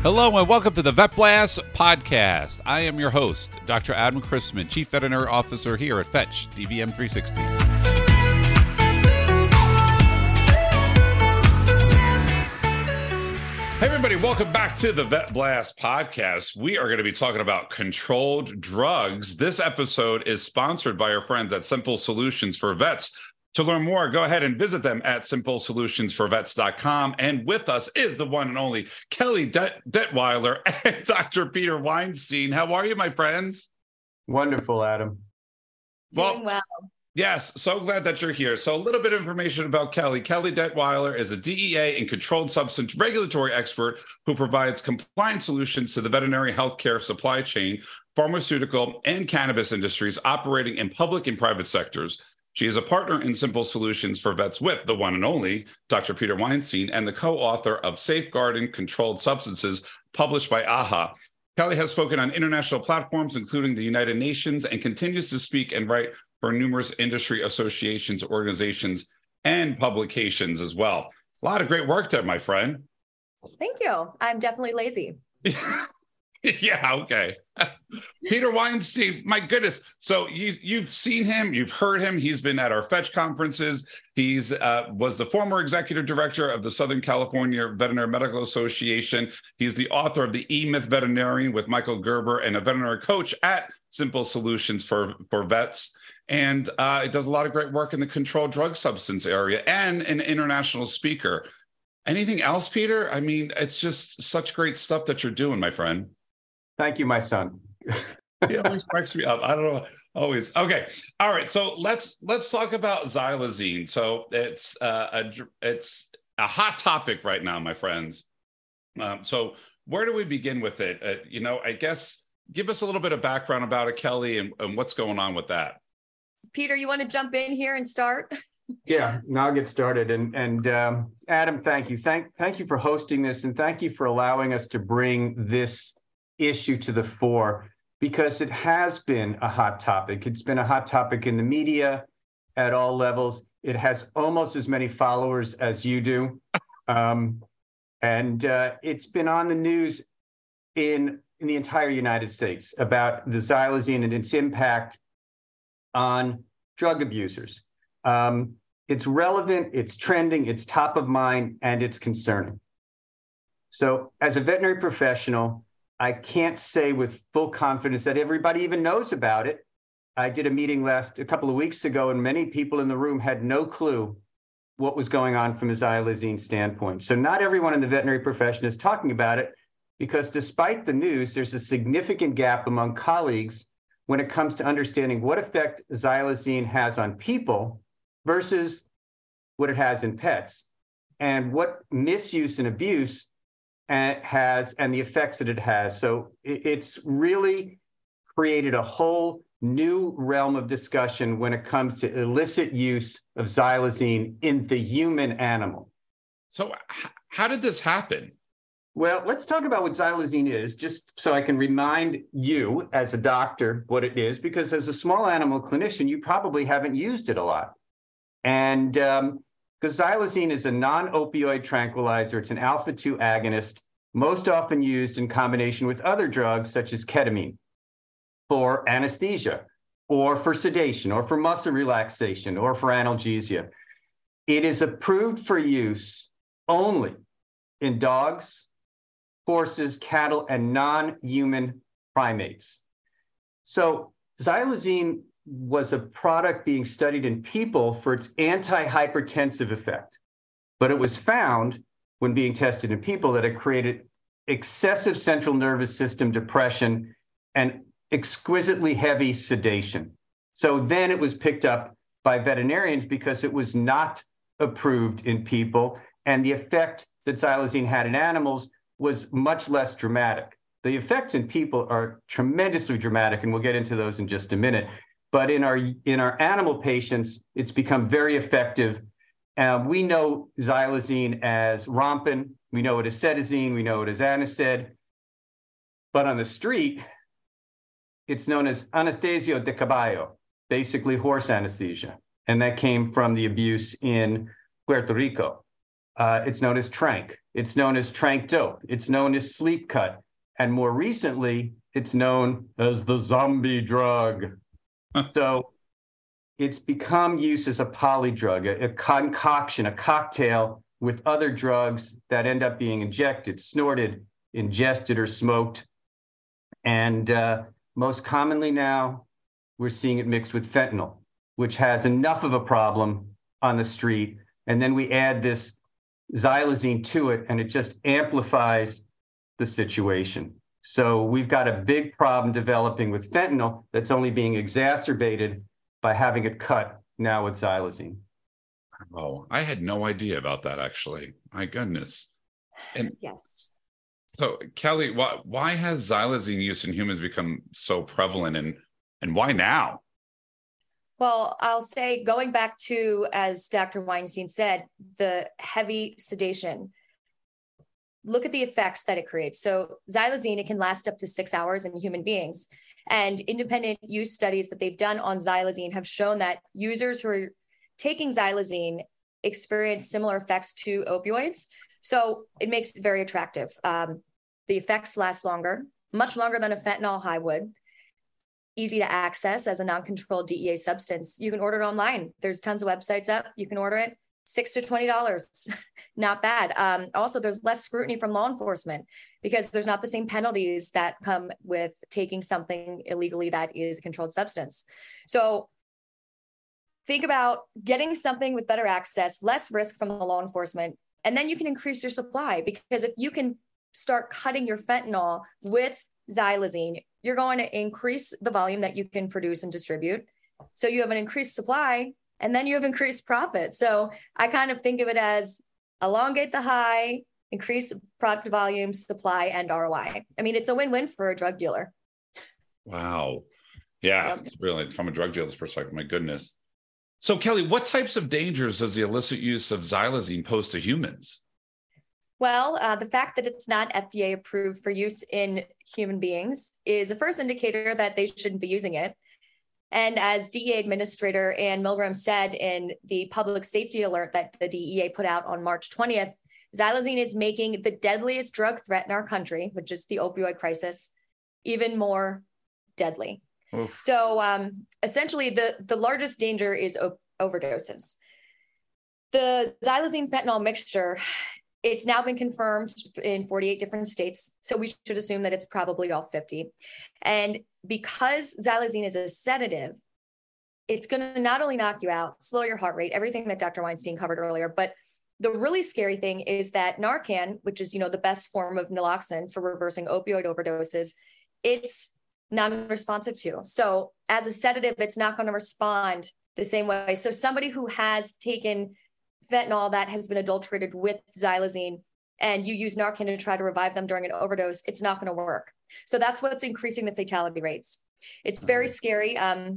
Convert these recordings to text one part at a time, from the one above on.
Hello and welcome to the Vet Blast podcast. I am your host, Dr. Adam Chrisman, Chief Veterinary Officer here at Fetch DVM 360. Hey everybody, welcome back to the Vet Blast podcast. We are going to be talking about controlled drugs. This episode is sponsored by our friends at Simple Solutions for Vets. To learn more, go ahead and visit them at simplesolutionsforvets.com. And with us is the one and only Kelly Detweiler and Dr. Peter Weinstein. How are you, my friends? Wonderful, Adam. Doing well. Yes, so glad that you're here. So a little bit of information about Kelly. Kelly Detweiler is a DEA and controlled substance regulatory expert who provides compliance solutions to the veterinary healthcare supply chain, pharmaceutical, and cannabis industries operating in public and private sectors. She is a partner in Simple Solutions for Vets with the one and only Dr. Peter Weinstein and the co-author of Safeguarding Controlled Substances, published by AAHA. Kelly has spoken on international platforms, including the United Nations, and continues to speak and write for numerous industry associations, organizations, and publications as well. A lot of great work there, my friend. Thank you. I'm definitely lazy. Yeah, okay. Peter Weinstein, my goodness. So you've seen him, you've heard him. He's been at our Fetch conferences. He's was the former executive director of the Southern California Veterinary Medical Association. He's the author of The E-Myth Veterinarian with Michael Gerber and a veterinary coach at Simple Solutions for Vets. And he does a lot of great work in the controlled drug substance area and an international speaker. Anything else, Peter? I mean, it's just such great stuff that you're doing, my friend. Thank you, my son. He always cracks me up. I don't know. Always. Okay. All right. So let's talk about xylazine. So it's a hot topic right now, my friends. So where do we begin with it? I guess give us a little bit of background about it, Kelly, and what's going on with that. Peter, you want to jump in here and start? Yeah, now I'll get started. And Adam, thank you. Thank you for hosting this, and thank you for allowing us to bring this issue to the fore, because it has been a hot topic. It's been a hot topic in the media at all levels. It has almost as many followers as you do. And it's been on the news in the entire United States about the xylazine and its impact on drug abusers. It's relevant, it's trending, it's top of mind, and it's concerning. So as a veterinary professional, I can't say with full confidence that everybody even knows about it. I did a meeting a couple of weeks ago, and many people in the room had no clue what was going on from a xylazine standpoint. So not everyone in the veterinary profession is talking about it, because despite the news, there's a significant gap among colleagues when it comes to understanding what effect xylazine has on people versus what it has in pets, and what misuse and abuse has and the effects that it has. So it's really created a whole new realm of discussion when it comes to illicit use of xylazine in the human animal. So how did this happen? Well, let's talk about what xylazine is, just so I can remind you as a doctor what it is, because as a small animal clinician, you probably haven't used it a lot. And because xylazine is a non-opioid tranquilizer, it's an alpha-2 agonist, most often used in combination with other drugs such as ketamine for anesthesia, or for sedation, or for muscle relaxation, or for analgesia. It is approved for use only in dogs, horses, cattle, and non-human primates. So xylazine was a product being studied in people for its anti-hypertensive effect. But it was found when being tested in people that it created excessive central nervous system depression and exquisitely heavy sedation. So then it was picked up by veterinarians because it was not approved in people, and the effect that xylazine had in animals was much less dramatic. The effects in people are tremendously dramatic, and we'll get into those in just a minute. But in our animal patients, it's become very effective. We know xylazine as Rompin, we know it as Cetazine, we know it as Anised. But on the street, it's known as Anesthesio de Caballo, basically horse anesthesia. And that came from the abuse in Puerto Rico. It's known as Trank. It's known as Trank Dope. It's known as Sleep Cut. And more recently, it's known as the zombie drug. So it's become used as a polydrug, a concoction, a cocktail with other drugs that end up being injected, snorted, ingested, or smoked. And most commonly now, we're seeing it mixed with fentanyl, which has enough of a problem on the street. And then we add this xylazine to it, and it just amplifies the situation. So we've got a big problem developing with fentanyl that's only being exacerbated by having it cut now with xylazine. Oh, I had no idea about that, actually. My goodness. And Yes. so, Kelly, why has xylazine use in humans become so prevalent, and why now? Well, I'll say going back to, as Dr. Weinstein said, the heavy sedation. Look at the effects that it creates. So xylazine, it can last up to 6 hours in human beings. And independent use studies that they've done on xylazine have shown that users who are taking xylazine experience similar effects to opioids. So it makes it very attractive. The effects last longer, much longer than a fentanyl high would. Easy to access as a non-controlled DEA substance. You can order it online. There's tons of websites up. You can order it. $6 to $20, not bad. Also, there's less scrutiny from law enforcement because there's not the same penalties that come with taking something illegally that is a controlled substance. So think about getting something with better access, less risk from the law enforcement, and then you can increase your supply, because if you can start cutting your fentanyl with xylazine, you're going to increase the volume that you can produce and distribute. So you have an increased supply, and then you have increased profit. So I kind of think of it as elongate the high, increase product volume, supply, and ROI. I mean, it's a win-win for a drug dealer. Wow. Yeah, It's really, from a drug dealer's perspective, my goodness. So, Kelly, what types of dangers does the illicit use of xylazine pose to humans? Well, the fact that it's not FDA approved for use in human beings is a first indicator that they shouldn't be using it. And as DEA Administrator Ann Milgram said in the public safety alert that the DEA put out on March 20th, xylazine is making the deadliest drug threat in our country, which is the opioid crisis, even more deadly. Oof. So essentially, the largest danger is overdoses. The xylazine fentanyl mixture, it's now been confirmed in 48 different states. So we should assume that it's probably all 50. And because xylazine is a sedative, it's going to not only knock you out, slow your heart rate, everything that Dr. Weinstein covered earlier, but the really scary thing is that Narcan, which is, the best form of naloxone for reversing opioid overdoses, it's non-responsive to. So as a sedative, it's not going to respond the same way. So somebody who has taken fentanyl that has been adulterated with xylazine and you use Narcan to try to revive them during an overdose, it's not going to work. So that's what's increasing the fatality rates. It's very scary.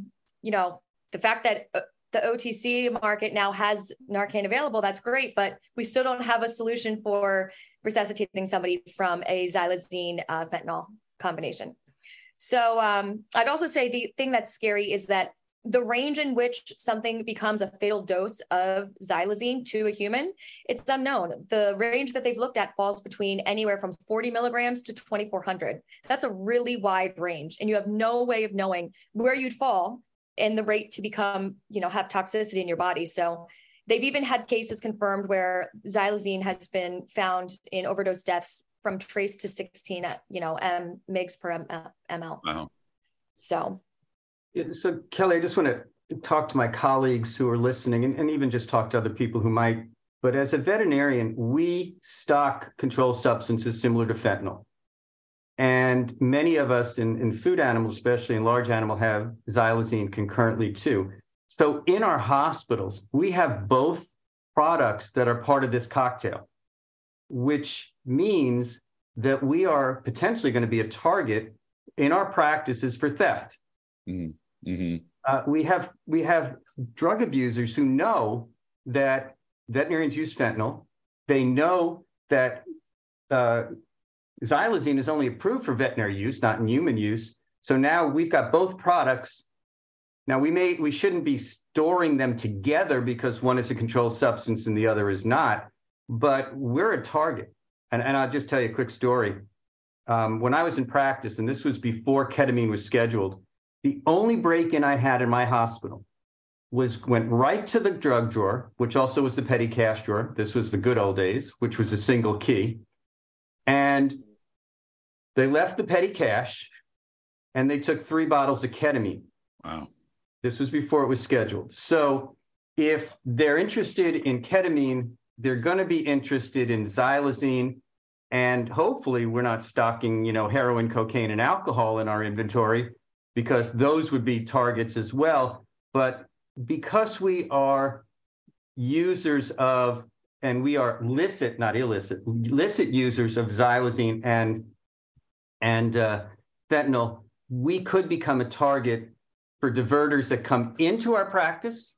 The fact that the OTC market now has Narcan available, that's great, but we still don't have a solution for resuscitating somebody from a xylazine fentanyl combination. So I'd also say the thing that's scary is that the range in which something becomes a fatal dose of xylazine to a human, it's unknown. The range that they've looked at falls between anywhere from 40 milligrams to 2,400. That's a really wide range, and you have no way of knowing where you'd fall and the rate to become, have toxicity in your body. So they've even had cases confirmed where xylazine has been found in overdose deaths from trace to 16, mgs per ml. Wow. So Kelly, I just want to talk to my colleagues who are listening and even just talk to other people who might. But as a veterinarian, we stock controlled substances similar to fentanyl. And many of us in food animals, especially in large animal, have xylazine concurrently too. So in our hospitals, we have both products that are part of this cocktail, which means that we are potentially going to be a target in our practices for theft. Mm-hmm. Mm-hmm. We have drug abusers who know that veterinarians use fentanyl. They know that xylazine is only approved for veterinary use, not in human use. So now we've got both products. Now we shouldn't be storing them together because one is a controlled substance and the other is not. but we're a target. And I'll just tell you a quick story. When I was in practice, and this was before ketamine was scheduled, the only break-in I had in my hospital went right to the drug drawer, which also was the petty cash drawer. This was the good old days, which was a single key. And they left the petty cash and they took 3 bottles of ketamine. Wow. This was before it was scheduled. So if they're interested in ketamine, they're going to be interested in xylazine. And hopefully we're not stocking, heroin, cocaine, and alcohol in our inventory, because those would be targets as well. But because we are users of, and we are licit, not illicit, licit users of xylazine and fentanyl, we could become a target for diverters that come into our practice,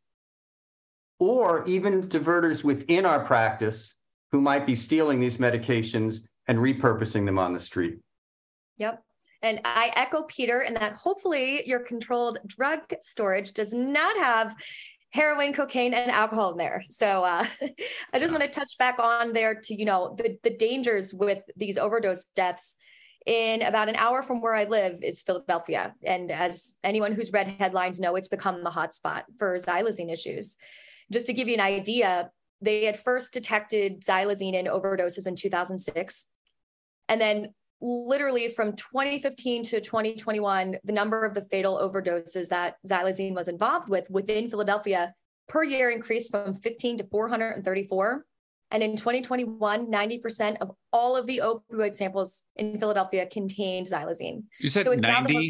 or even diverters within our practice who might be stealing these medications and repurposing them on the street. Yep. And I echo Peter in that hopefully your controlled drug storage does not have heroin, cocaine, and alcohol in there. So I just want to touch back on there to, the dangers with these overdose deaths. In about an hour from where I live is Philadelphia. And as anyone who's read headlines know, it's become the hotspot for xylazine issues. Just to give you an idea, they had first detected xylazine in overdoses in 2006. And then literally from 2015 to 2021, the number of the fatal overdoses that xylazine was involved with within Philadelphia per year increased from 15 to 434. And in 2021, 90% of all of the opioid samples in Philadelphia contained xylazine. You said 90%?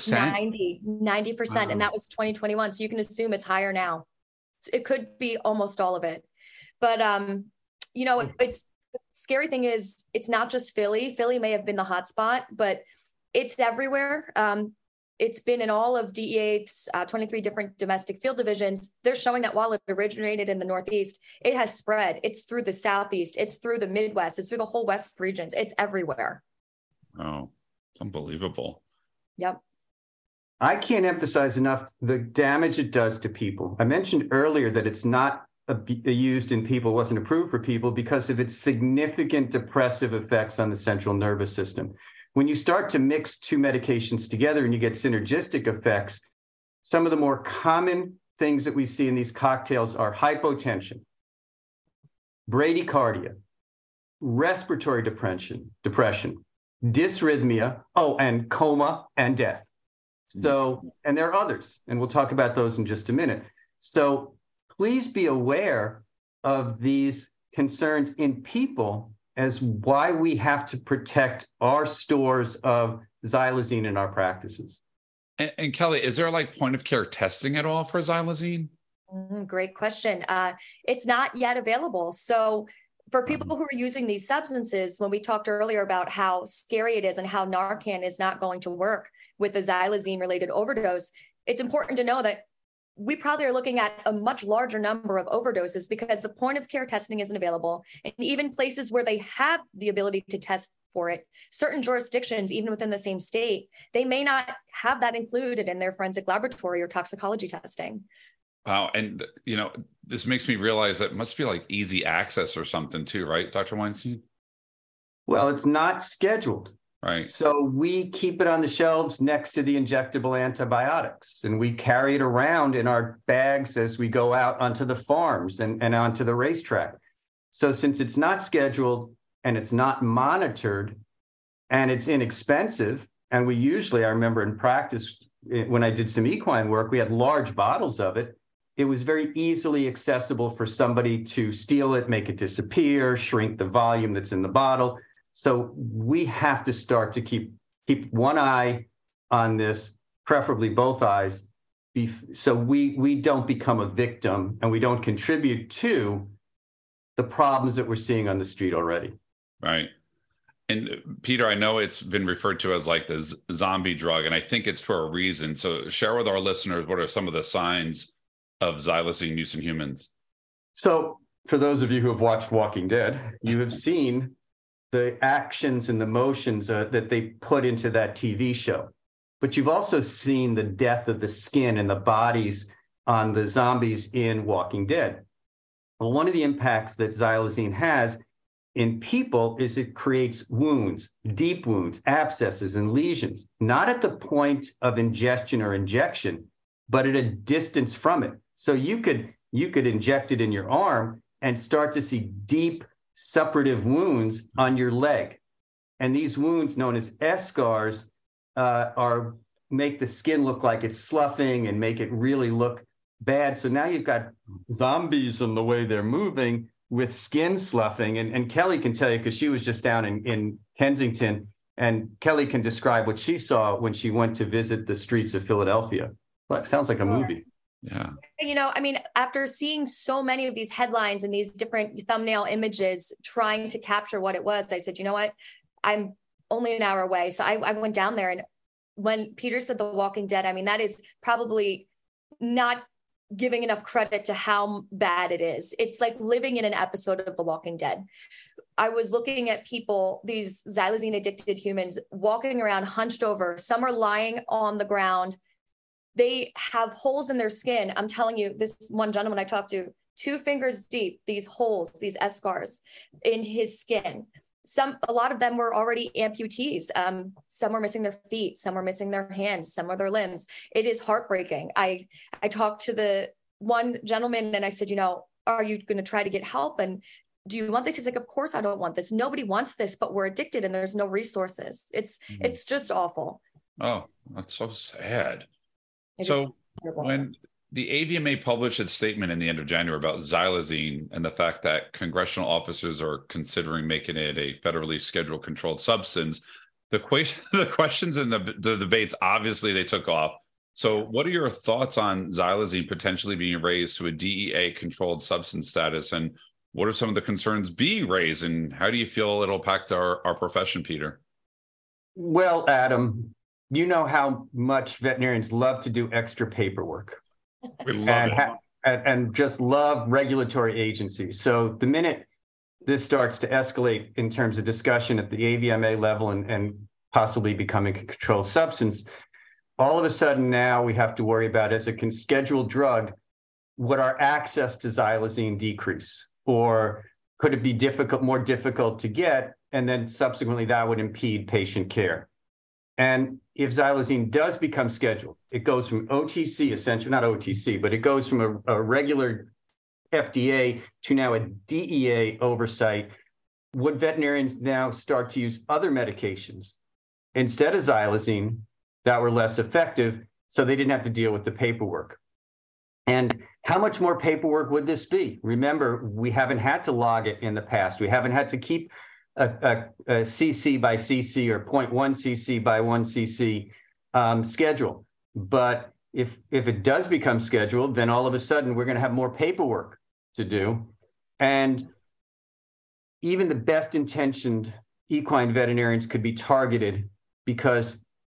90%. Wow. And that was 2021. So you can assume it's higher now. It could be almost all of it. But, it's the scary thing is it's not just Philly. Philly may have been the hot spot, but it's everywhere. It's been in all of DEA's 23 different domestic field divisions. They're showing that while it originated in the Northeast, it has spread. It's through the Southeast. It's through the Midwest. It's through the whole West regions. It's everywhere. Oh, it's unbelievable. Yep. I can't emphasize enough the damage it does to people. I mentioned earlier that it's not used in people, wasn't approved for people because of its significant depressive effects on the central nervous system. When you start to mix 2 medications together and you get synergistic effects, some of the more common things that we see in these cocktails are hypotension, bradycardia, respiratory depression, dysrhythmia, and coma and death. So, and there are others, and we'll talk about those in just a minute. So please be aware of these concerns in people as why we have to protect our stores of xylazine in our practices. And Kelly, is there point of care testing at all for xylazine? Great question. It's not yet available. So for people who are using these substances, when we talked earlier about how scary it is and how Narcan is not going to work with the xylazine related overdose, it's important to know that we probably are looking at a much larger number of overdoses because the point of care testing isn't available. And even places where they have the ability to test for it, certain jurisdictions, even within the same state, they may not have that included in their forensic laboratory or toxicology testing. Wow. And, this makes me realize that it must be easy access or something too, right, Dr. Weinstein? Well, it's not scheduled. Right. So we keep it on the shelves next to the injectable antibiotics, and we carry it around in our bags as we go out onto the farms and onto the racetrack. So since it's not scheduled and it's not monitored and it's inexpensive, and we usually, I remember in practice, when I did some equine work, we had large bottles of it. It was very easily accessible for somebody to steal it, make it disappear, shrink the volume that's in the bottle. So we have to start to keep one eye on this, preferably both eyes, so we don't become a victim and we don't contribute to the problems that we're seeing on the street already. Right. And Peter, I know it's been referred to as the zombie drug, and I think it's for a reason. So share with our listeners, what are some of the signs of xylazine use in humans? So for those of you who have watched Walking Dead, you have seen the actions and the motions that they put into that TV show. But you've also seen the death of the skin and the bodies on the zombies in Walking Dead. Well, one of the impacts that xylazine has in people is it creates wounds, deep wounds, abscesses, and lesions, not at the point of ingestion or injection, but at a distance from it. So you could inject it in your arm and start to see deep suppurative wounds on your leg. And these wounds, known as eschars, make the skin look like it's sloughing and make it really look bad. So now you've got zombies in the way they're moving with skin sloughing. And Kelly can tell you, because she was just down in Kensington, and Kelly can describe what she saw when she went to visit the streets of Philadelphia. Well, it sounds like a movie. Yeah. You know, I mean, after seeing so many of these headlines and these different thumbnail images trying to capture what it was, I said, you know what? I'm only an hour away. So I went down there, and when Peter said The Walking Dead, I mean, that is probably not giving enough credit to how bad it is. It's like living in an episode of The Walking Dead. I was looking at people, these xylazine addicted humans, walking around hunched over. Some are lying on the ground. They have holes in their skin. I'm telling you, this one gentleman I talked to, 2 fingers deep, these holes, these eschars in his skin. A lot of them were already amputees. Some were missing their feet, some were missing their hands, some of their limbs. It is heartbreaking. I talked to the one gentleman and I said, you know, are you going to try to get help? And do you want this? He's like, of course I don't want this. Nobody wants this, but we're addicted and there's no resources. It's just awful. Oh, that's so sad. So when the AVMA published its statement in the end of January about xylazine and the fact that congressional officers are considering making it a federally scheduled controlled substance, the questions and the debates, obviously they took off. So what are your thoughts on xylazine potentially being raised to a DEA controlled substance status? And what are some of the concerns being raised? And how do you feel it'll impact our profession, Peter? Well, Adam, you know how much veterinarians love to do extra paperwork. We love it. And just love regulatory agencies. So the minute this starts to escalate in terms of discussion at the AVMA level and possibly becoming a controlled substance, all of a sudden now we have to worry about, as a scheduled drug, would our access to xylazine decrease? Or could it be more difficult to get? And then subsequently that would impede patient care. And if xylazine does become scheduled, it goes from OTC, essentially, not OTC, but it goes from a regular FDA to now a DEA oversight. Would veterinarians now start to use other medications instead of xylazine that were less effective, so they didn't have to deal with the paperwork? And how much more paperwork would this be? Remember, we haven't had to log it in the past. We haven't had to keep a cc by cc or 0.1 cc by 1 cc schedule. But if it does become scheduled, then all of a sudden we're going to have more paperwork to do. And even the best intentioned equine veterinarians could be targeted because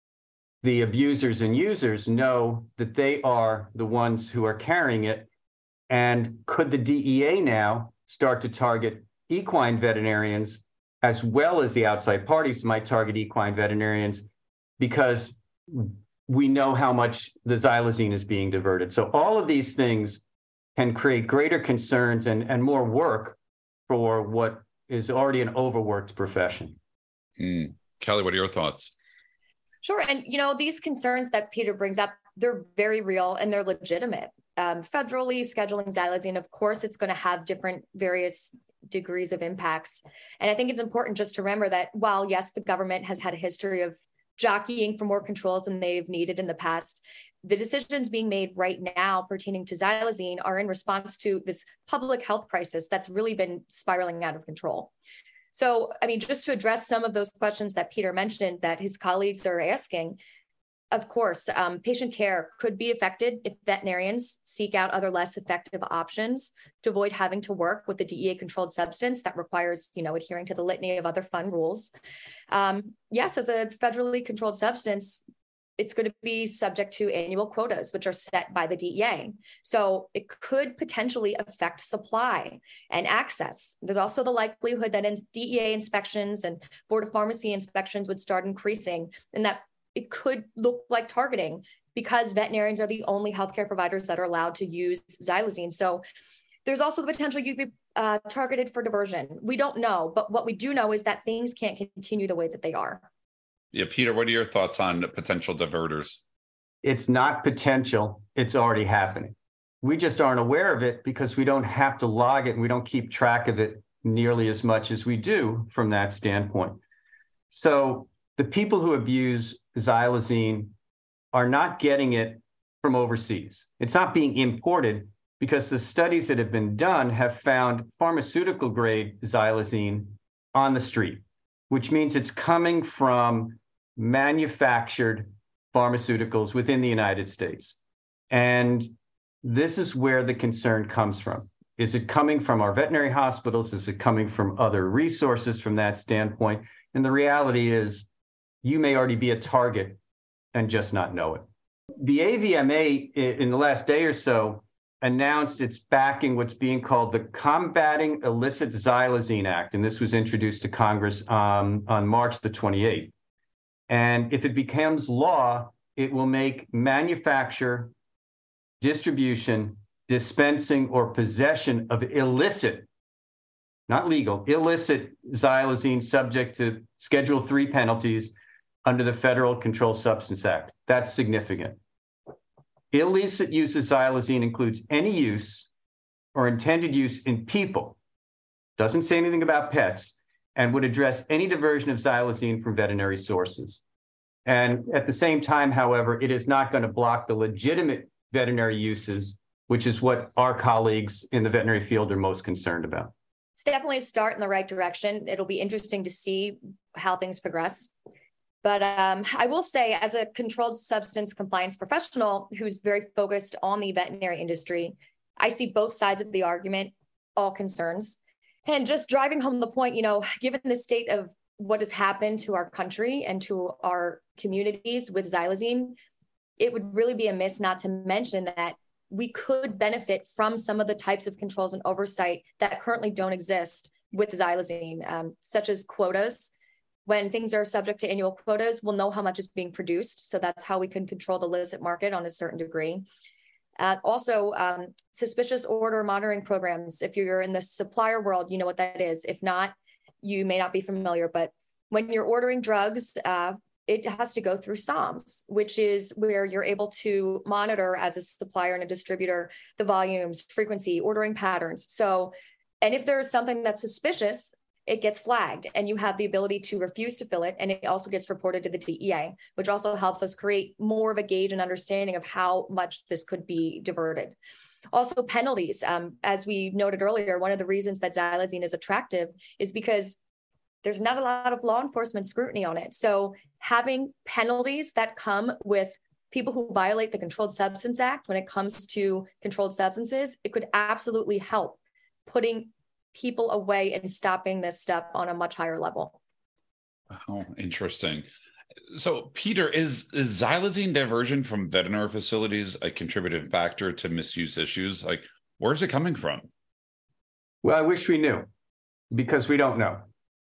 the abusers and users know that they are the ones who are carrying it. And could the DEA now start to target equine veterinarians, as well as the outside parties might target equine veterinarians, because we know how much the xylazine is being diverted? So all of these things can create greater concerns and more work for what is already an overworked profession. Kelly, what are your thoughts? Sure. And, you know, these concerns that Peter brings up, they're very real and they're legitimate. Federally scheduling xylazine, of course, it's going to have different various degrees of impacts. And I think it's important just to remember that while, yes, the government has had a history of jockeying for more controls than they've needed in the past, the decisions being made right now pertaining to xylazine are in response to this public health crisis that's really been spiraling out of control. So, I mean, just to address some of those questions that Peter mentioned that his colleagues are asking, of course, patient care could be affected if veterinarians seek out other less effective options to avoid having to work with the DEA-controlled substance that requires, you know, adhering to the litany of other fun rules. Yes, as a federally controlled substance, it's going to be subject to annual quotas, which are set by the DEA. So it could potentially affect supply and access. There's also the likelihood that DEA inspections and Board of Pharmacy inspections would start increasing, and that it could look like targeting because veterinarians are the only healthcare providers that are allowed to use xylazine. So There's also the potential you could be targeted for diversion. We don't know, but what we do know is that things can't continue the way that they are. Yeah, Peter, what are your thoughts on potential diverters? It's not potential, it's already happening. We just aren't aware of it because we don't have to log it and we don't keep track of it nearly as much as we do from that standpoint. So the people who abuse xylazine are not getting it from overseas. It's not being imported because the studies that have been done have found pharmaceutical grade xylazine on the street, which means it's coming from manufactured pharmaceuticals within the United States. And this is where the concern comes from. Is it coming from our veterinary hospitals? Is it coming from other resources from that standpoint? And the reality is you may already be a target and just not know it. The AVMA in the last day or so announced it's backing what's being called the Combating Illicit Xylazine Act. And this was introduced to Congress on March the 28th. And if it becomes law, it will make manufacture, distribution, dispensing, or possession of illicit, not legal, illicit xylazine subject to Schedule III penalties under the Federal Controlled Substance Act. That's significant. Illicit use of xylazine includes any use or intended use in people, doesn't say anything about pets, and would address any diversion of xylazine from veterinary sources. And at the same time, however, it is not going to block the legitimate veterinary uses, which is what our colleagues in the veterinary field are most concerned about. It's definitely a start in the right direction. It'll be interesting to see how things progress. But I will say, as a controlled substance compliance professional who's very focused on the veterinary industry, I see both sides of the argument, all concerns. And just driving home the point, given the state of what has happened to our country and to our communities with xylazine, it would really be amiss not to mention that we could benefit from some of the types of controls and oversight that currently don't exist with xylazine, such as quotas. When things are subject to annual quotas, we'll know how much is being produced. So that's how we can control the illicit market on a certain degree. Also, suspicious order monitoring programs. If you're in the supplier world, you know what that is. If not, you may not be familiar. But when you're ordering drugs, it has to go through SOMS, which is where you're able to monitor as a supplier and a distributor the volumes, frequency, ordering patterns. So, and if there's something that's suspicious, it gets flagged and you have the ability to refuse to fill it. And it also gets reported to the DEA, which also helps us create more of a gauge and understanding of how much this could be diverted. Also penalties. As we noted earlier, one of the reasons that xylazine is attractive is because there's not a lot of law enforcement scrutiny on it. So having penalties that come with people who violate the Controlled Substance Act when it comes to controlled substances, it could absolutely help putting people away and stopping this stuff on a much higher level. Oh, interesting. So, Peter, is xylazine diversion from veterinary facilities a contributing factor to misuse issues? Like, where's it coming from? Well, I wish we knew, because we don't know.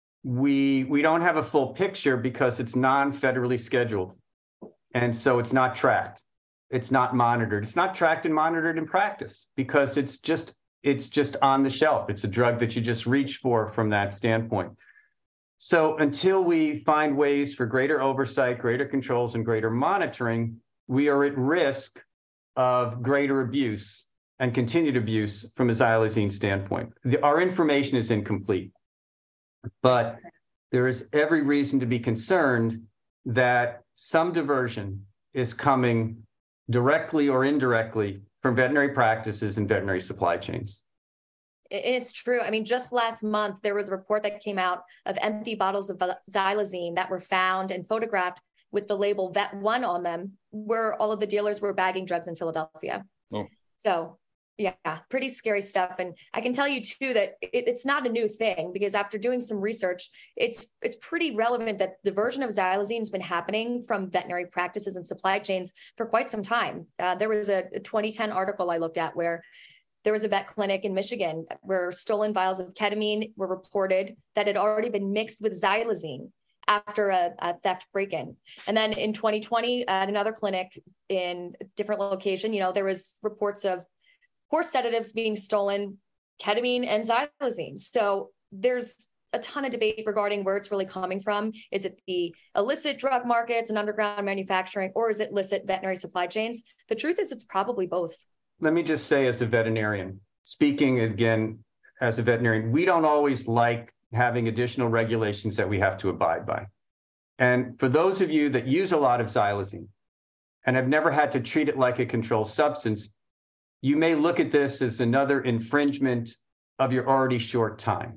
We don't have a full picture because it's non-federally scheduled. And so it's not tracked. It's not monitored. It's not tracked and monitored in practice because it's just on the shelf. It's a drug that you just reach for from that standpoint. So until we find ways for greater oversight, greater controls, and greater monitoring, we are at risk of greater abuse and continued abuse from a xylazine standpoint. Our information is incomplete, but there is every reason to be concerned that some diversion is coming directly or indirectly from veterinary practices and veterinary supply chains. It's true. I mean, just last month, there was a report that came out of empty bottles of xylazine that were found and photographed with the label Vet One on them, where all of the dealers were bagging drugs in Philadelphia. Oh. So, yeah, pretty scary stuff. And I can tell you, too, that it's not a new thing, because after doing some research, it's pretty relevant that diversion of xylazine has been happening from veterinary practices and supply chains for quite some time. There was a 2010 article I looked at where there was a vet clinic in Michigan where stolen vials of ketamine were reported that had already been mixed with xylazine after a theft break-in. And then in 2020, at another clinic in a different location, there was reports of horse sedatives being stolen, ketamine and xylazine. So there's a ton of debate regarding where it's really coming from. Is it the illicit drug markets and underground manufacturing, or is it illicit veterinary supply chains? The truth is it's probably both. Let me just say, as a veterinarian, speaking again as a veterinarian, we don't always like having additional regulations that we have to abide by. And for those of you that use a lot of xylazine and have never had to treat it like a controlled substance, you may look at this as another infringement of your already short time.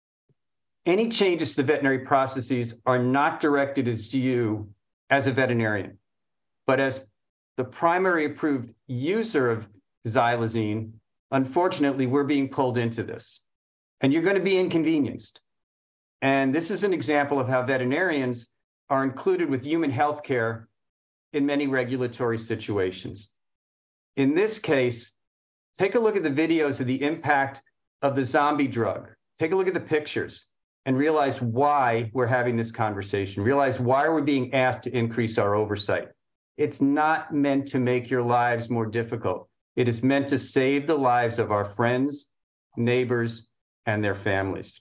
Any changes to the veterinary processes are not directed as you as a veterinarian, but as the primary approved user of xylazine. Unfortunately, we're being pulled into this, and you're going to be inconvenienced. And this is an example of how veterinarians are included with human healthcare in many regulatory situations. In this case, take a look at the videos of the impact of the zombie drug. Take a look at the pictures and realize why we're having this conversation. Realize why we're being asked to increase our oversight. It's not meant to make your lives more difficult. It is meant to save the lives of our friends, neighbors, and their families.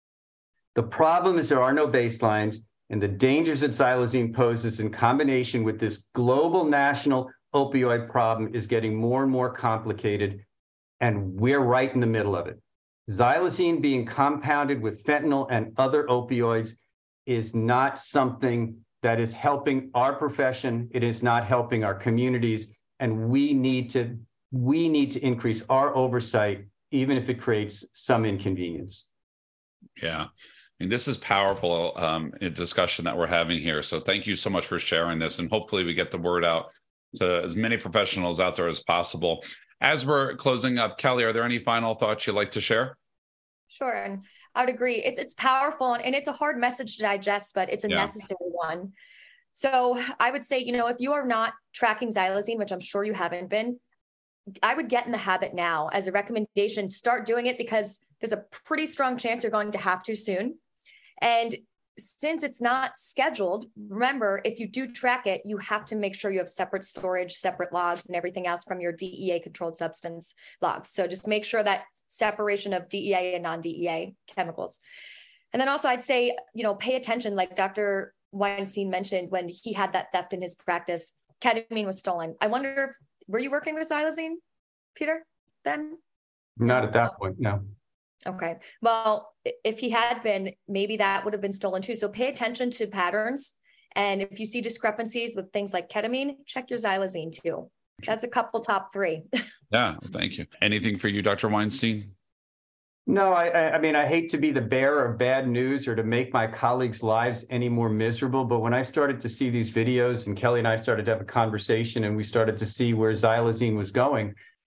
The problem is there are no baselines, and the dangers that xylazine poses in combination with this global national opioid problem is getting more and more complicated, and we're right in the middle of it. Xylazine being compounded with fentanyl and other opioids is not something that is helping our profession. It is not helping our communities, and we need to increase our oversight, even if it creates some inconvenience. Yeah. I mean, this is powerful discussion that we're having here. So thank you so much for sharing this. And hopefully we get the word out to as many professionals out there as possible. As we're closing up, Kelly, are there any final thoughts you'd like to share? Sure. And I would agree. It's powerful and it's a hard message to digest, but it's a necessary one. So I would say, if you are not tracking xylazine, which I'm sure you haven't been, I would get in the habit now. As a recommendation, start doing it, because there's a pretty strong chance you're going to have to soon. And since it's not scheduled, remember, if you do track it, you have to make sure you have separate storage, separate logs, and everything else from your DEA controlled substance logs. So just make sure that separation of DEA and non-DEA chemicals. And then also I'd say, pay attention, like Dr. Weinstein mentioned when he had that theft in his practice, ketamine was stolen. I wonder, were you working with xylazine, Peter, then? Not at that point, no. Okay. Well, if he had been, maybe that would have been stolen too. So pay attention to patterns. And if you see discrepancies with things like ketamine, check your xylazine too. That's a couple top three. Yeah, thank you. Anything for you, Dr. Weinstein? No, I mean, I hate to be the bearer of bad news or to make my colleagues' lives any more miserable. But when I started to see these videos and Kelly and I started to have a conversation and we started to see where xylazine was going,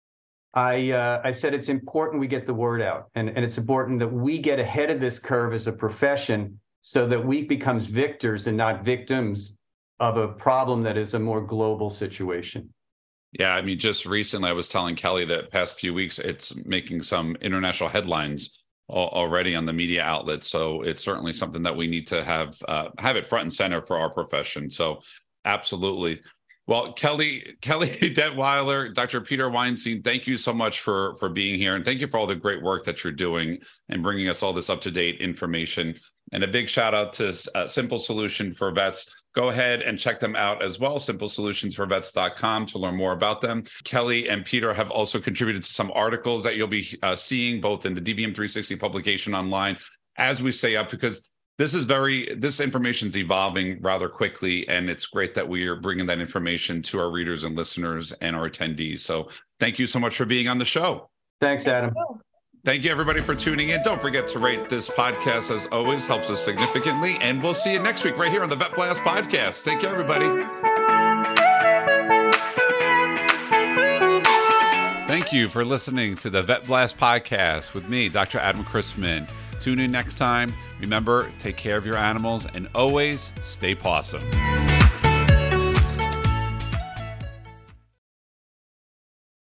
I said it's important we get the word out, and it's important that we get ahead of this curve as a profession so that we become victors and not victims of a problem that is a more global situation. Yeah, I mean, just recently I was telling Kelly that past few weeks it's making some international headlines already on the media outlets. So it's certainly something that we need to have it front and center for our profession. So absolutely. Well, Kelly Detweiler, Dr. Peter Weinstein, thank you so much for being here. And thank you for all the great work that you're doing and bringing us all this up-to-date information. And a big shout out to Simple Solution for Vets. Go ahead and check them out as well, simplesolutionsforvets.com, to learn more about them. Kelly and Peter have also contributed to some articles that you'll be seeing both in the DVM 360 publication online as we stay up, because this information is evolving rather quickly, and it's great that we are bringing that information to our readers and listeners and our attendees. So thank you so much for being on the show. Thanks, Adam. Thank you, everybody, for tuning in. Don't forget to rate this podcast, as always, helps us significantly. And we'll see you next week right here on the Vet Blast podcast. Take care, everybody. Thank you for listening to the Vet Blast podcast with me, Dr. Adam Chrisman. Tune in next time. Remember, take care of your animals and always stay pawsome.